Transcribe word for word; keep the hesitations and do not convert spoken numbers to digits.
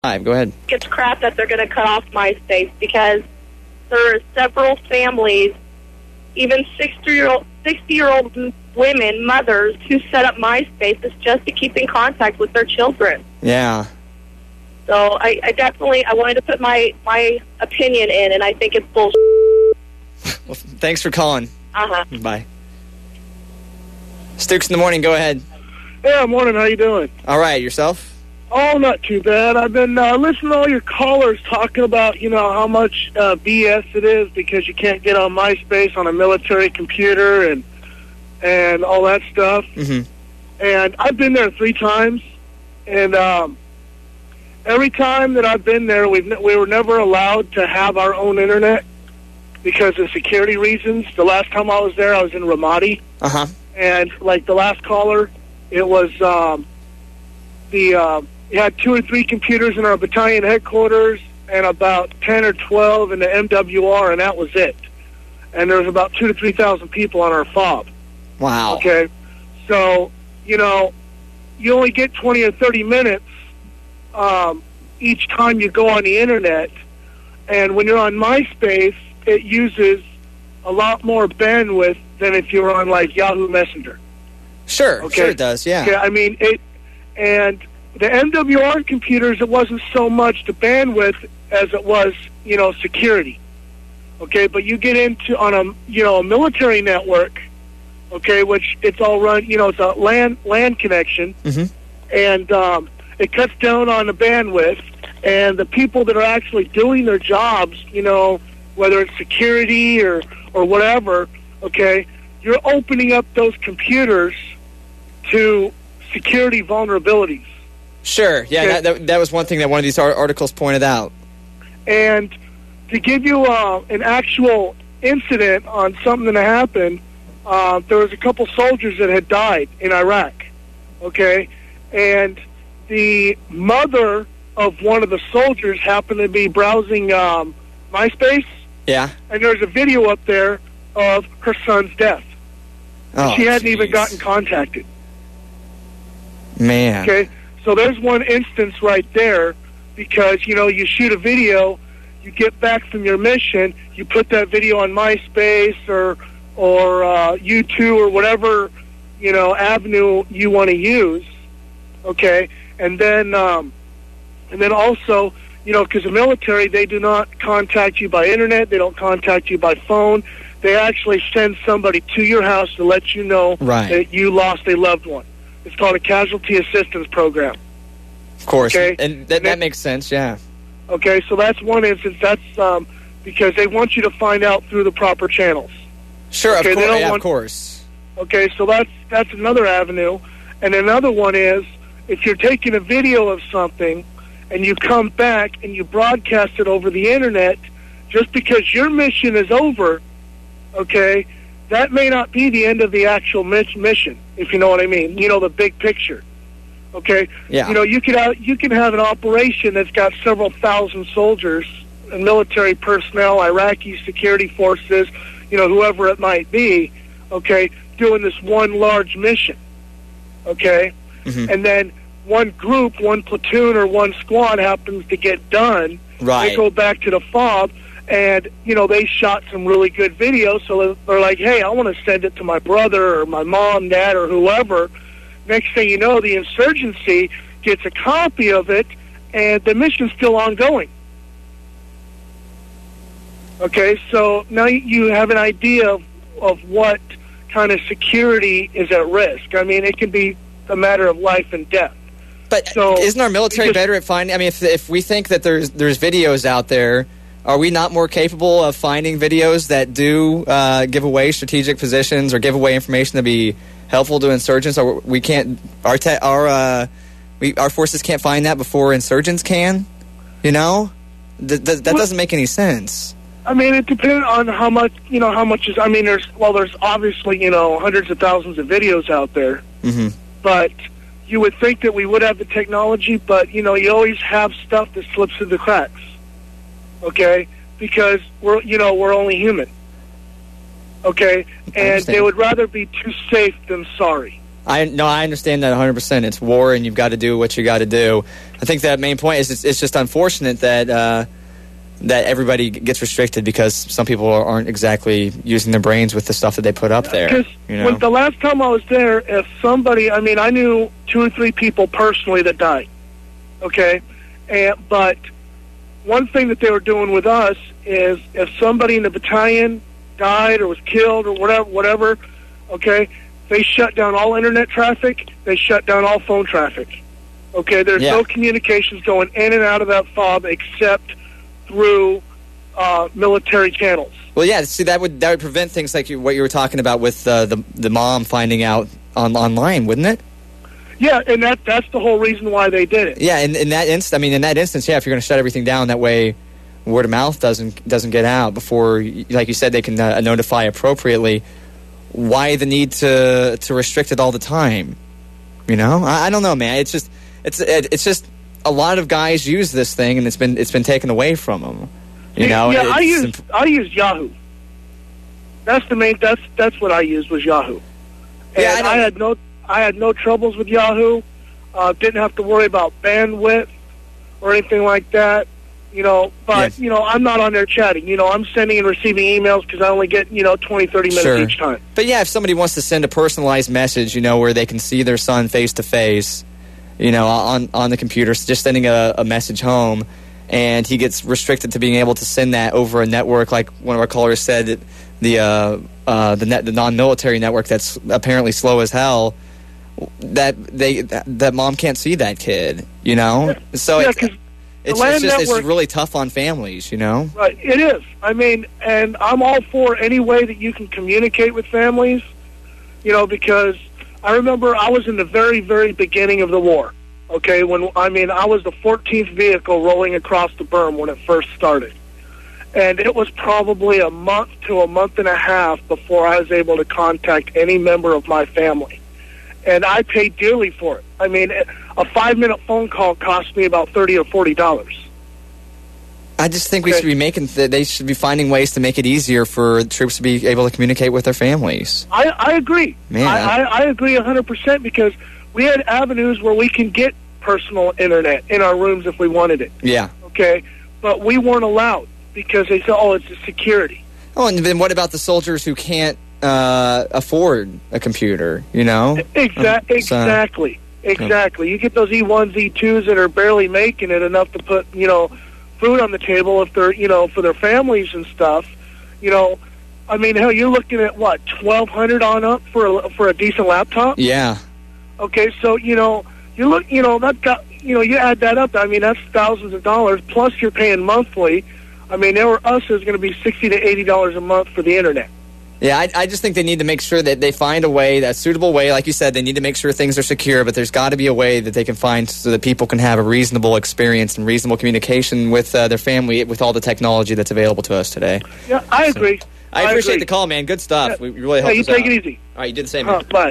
Five, go ahead. It's crap that they're going to cut off MySpace because there are several families, even sixty-year-old sixty-year-old women, mothers, who set up MySpaces just to keep in contact with their children. Yeah. So I, I definitely, I wanted to put my, my opinion in, and I think it's bullshit. Well, thanks for calling. Uh-huh. Bye. Stooks in the morning, go ahead. Yeah, morning. How you doing? All right, yourself? Oh, not too bad. I've been uh, listening to all your callers talking about, you know, how much uh, B S it is because you can't get on MySpace on a military computer and and all that stuff. Mm-hmm. And I've been there three times, and um, every time that I've been there, we've we were never allowed to have our own internet because of security reasons. The last time I was there, I was in Ramadi. Uh-huh. And, like, the last caller, it was um, the... Uh, We had two or three computers in our battalion headquarters and about ten or twelve in the M W R, and that was it. And there was about two to three thousand people on our fob. Wow. Okay, so you know, you only get twenty or thirty minutes um, each time you go on the internet, and when you're on MySpace, it uses a lot more bandwidth than if you were on like Yahoo Messenger. Sure. Okay? Sure, it does. Yeah. Okay, I mean it, and the M W R computers, it wasn't so much the bandwidth as it was, you know, security. Okay, but you get into on a, you know, a military network, okay, which it's all run, you know, it's a LAN LAN connection, mm-hmm. and um, it cuts down on the bandwidth, and the people that are actually doing their jobs, you know, whether it's security or or whatever, okay, you're opening up those computers to security vulnerabilities. Sure, yeah, Okay. that, that that was one thing that one of these articles pointed out. And to give you uh, an actual incident on something that happened, uh, there was a couple soldiers that had died in Iraq, okay? And the mother of one of the soldiers happened to be browsing um, MySpace, Yeah. and there's a video up there of her son's death. Oh, she hadn't geez. even gotten contacted. Man. Okay, so there's one instance right there because, you know, you shoot a video, you get back from your mission, you put that video on MySpace or or uh, YouTube or whatever, you know, avenue you want to use, okay, and then um, and then also, you know, because the military, they do not contact you by internet, they don't contact you by phone, they actually send somebody to your house to let you know Right. that you lost a loved one. It's called a casualty assistance program. Of course. Okay. And that, that makes sense, yeah. Okay, so that's one instance. That's um, because they want you to find out through the proper channels. Sure, Okay, of, they course, don't yeah, want- of course. Okay, so that's that's another avenue. And another one is if you're taking a video of something and you come back and you broadcast it over the internet, just because your mission is over, okay, that may not be the end of the actual mission, if you know what I mean. You know, the big picture. Okay? Yeah. You know, you could have, you can have an operation that's got several thousand soldiers and military personnel, Iraqi security forces, you know, whoever it might be, okay, doing this one large mission. Okay? Mm-hmm. And then one group, one platoon, or one squad happens to get done. Right. They go back to the fob, and, you know, they shot some really good videos, so they're like, hey, I want to send it to my brother or my mom, dad, or whoever. Next thing you know, the insurgency gets a copy of it, and the mission's still ongoing. Okay, so now you have an idea of, of what kind of security is at risk. I mean, it can be a matter of life and death. But So, isn't our military because- better at finding... I mean, if if we think that there's there's videos out there, are we not more capable of finding videos that do uh, give away strategic positions or give away information to be helpful to insurgents? Or we can't... Our te- our uh, we our forces can't find that before insurgents can? You know? Th- th- that Well- doesn't make any sense. I mean, it depends on how much, you know, how much is, I mean, there's, well, there's obviously, you know, hundreds of thousands of videos out there, Mm-hmm. but you would think that we would have the technology, but, you know, you always have stuff that slips through the cracks, okay, because we're, you know, we're only human, okay, and understand. they would rather be too safe than sorry. I no, I understand that one hundred percent. It's war, and you've got to do what you got to do. I think that main point is it's, it's just unfortunate that uh, that everybody gets restricted because some people aren't exactly using their brains with the stuff that they put up there. Because you know? when the last time I was there, if somebody, I mean, I knew two or three people personally that died. Okay, and but one thing that they were doing with us is if somebody in the battalion died or was killed or whatever, whatever, okay, they shut down all internet traffic. They shut down all phone traffic. Okay, there's Yeah. no communications going in and out of that fob except through uh, military channels. Well, yeah. See, that would that would prevent things like you, what you were talking about with uh, the the mom finding out on online, wouldn't it? Yeah, and that that's the whole reason why they did it. Yeah, in, in that instance, I mean, in that instance, yeah, if you're going to shut everything down, that way word of mouth doesn't doesn't get out before, like you said, they can uh, notify appropriately. Why the need to to restrict it all the time? You know, I, I don't know, man. It's just it's it, it's just a lot of guys use this thing, and it's been it's been taken away from them. You know, yeah, I it's use imp- I use Yahoo. That's the main. That's that's what I used was Yahoo. And Yeah, I know. I had no I had no troubles with Yahoo. Uh, didn't have to worry about bandwidth or anything like that. You know, but Yes. you know, I'm not on there chatting. You know, I'm sending and receiving emails because I only get you know twenty, thirty minutes Sure. each time. But yeah, if somebody wants to send a personalized message, you know, where they can see their son face to face, you know, on on the computer, so just sending a, a message home, and he gets restricted to being able to send that over a network, like one of our callers said, that the uh, uh, the net, the non-military network that's apparently slow as hell. That they that, that mom can't see that kid, you know. So Yeah, it's, 'cause it's, LAN it's just it's network- really tough on families, you know. Right, it is. I mean, and I'm all for any way that you can communicate with families, you know, because I remember I was in the very, very beginning of the war, okay, when, I mean, I was the fourteenth vehicle rolling across the berm when it first started. And it was probably a month to a month and a half before I was able to contact any member of my family. And I paid dearly for it. I mean, a five-minute phone call cost me about thirty or forty dollars. I just think we Okay. should be making th- they should be finding ways to make it easier for troops to be able to communicate with their families. I, I agree. Man. I, I, I agree one hundred percent because we had avenues where we can get personal internet in our rooms if we wanted it, Yeah. okay? But we weren't allowed because they said, oh, it's a security. Oh, and then what about the soldiers who can't uh, afford a computer, you know? Exa- Um, so- exactly. Exactly. You get those E ones, E twos that are barely making it enough to put, you know, food on the table if they're, you know, for their families and stuff. You know, I mean, hell, you're looking at, what, twelve hundred on up for a, for a decent laptop? Yeah. Okay, so, you know, you look, you know, that got, you know, you add that up, I mean, that's thousands of dollars, plus you're paying monthly. I mean, there were us is going to be sixty to eighty dollars a month for the internet. Yeah, I, I just think they need to make sure that they find a way, a suitable way. Like you said, they need to make sure things are secure, but there's got to be a way that they can find so that people can have a reasonable experience and reasonable communication with uh, their family with all the technology that's available to us today. Yeah, I agree. I appreciate agree. the call, man. Good stuff. Yeah. We really Hey, helped you us take out. it easy. All right, you did the same. Huh, man. bye.